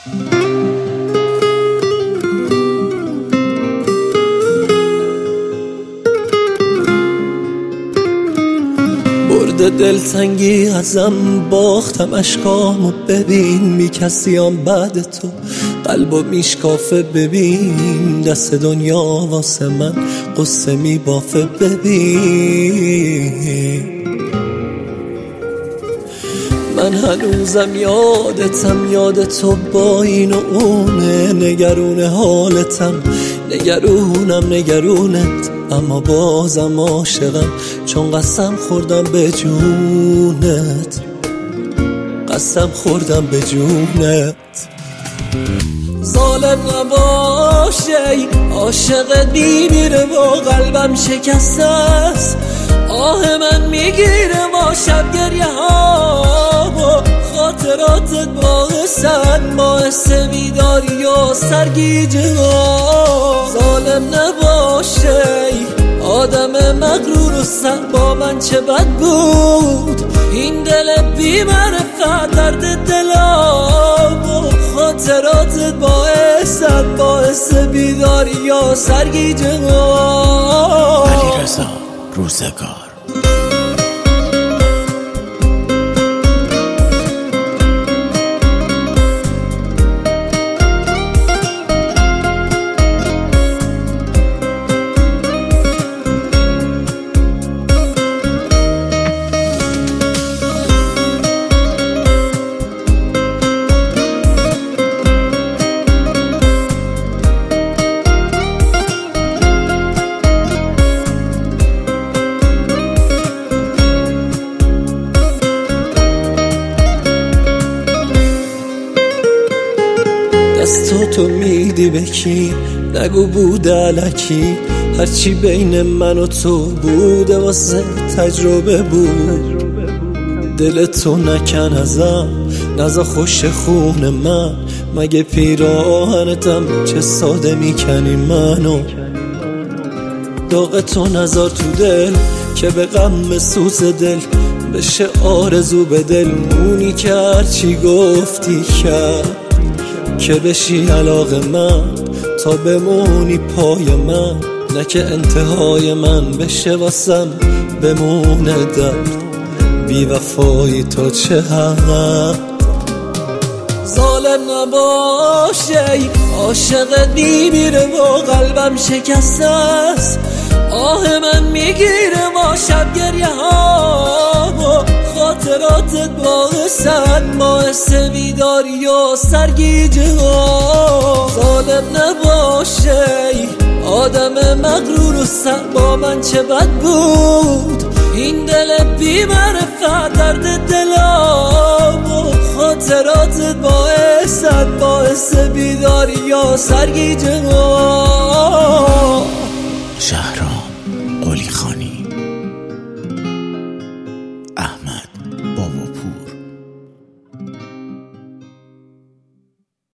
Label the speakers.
Speaker 1: برده دلتنگی ازم، باختم اشکامو ببین، بی کسیام بعد تو قلبو میشکافه. ببین دست دنیا واسه من قصه میبافه. ببین من هنوزم یادتم، یاد تو با این و اونه، نگرون حالتم، نگرونت، اما بازم عاشقم، چون قسم خوردم به جونت، قسم خوردم به جونت. ظالم نباشه، عاشقت میمیره و قلبم شکسته است. آه من میگیره ما شب گریه ها و خاطراتت باعث بیداری و سرگیجه ها. ظالم نباشه، آدم مغرور و سر با من چه بد بود. این دل بی معرفت درد دلم و خاطراتت باعث بیداری و سرگیجه ها.
Speaker 2: علیرضا روزگار.
Speaker 1: تو میدی به کی؟ نگو بوده الکی، هرچی بین من و تو بوده واسه تجربه بود. دل تو نکن ازم، نزا خوش خون من، مگه پیراهنتم چه ساده میکنی منو. داغ تو نزار تو دل که به غم سوز دل بشه آرزو به دل. اونی که هرچی گفتی کرد که بشی علاقه من، تا بمونی پای من، نه که انتهای من بشه واسم بمونه درد. بی وفایی تا چه حد. ظالم نباشه، عاشقت میمیره و قلبم شکسته است. آه من میگیره ما شب گریه ها و خاطراتت باعث بیداری و سرگیجه ها. ظالم نباشه، آدم مغرور و سر با من چه بد بود. این دل بی معرفت درد دلم و خاطراتت باعث بیداری و سرگیجه ها.
Speaker 2: شهرام.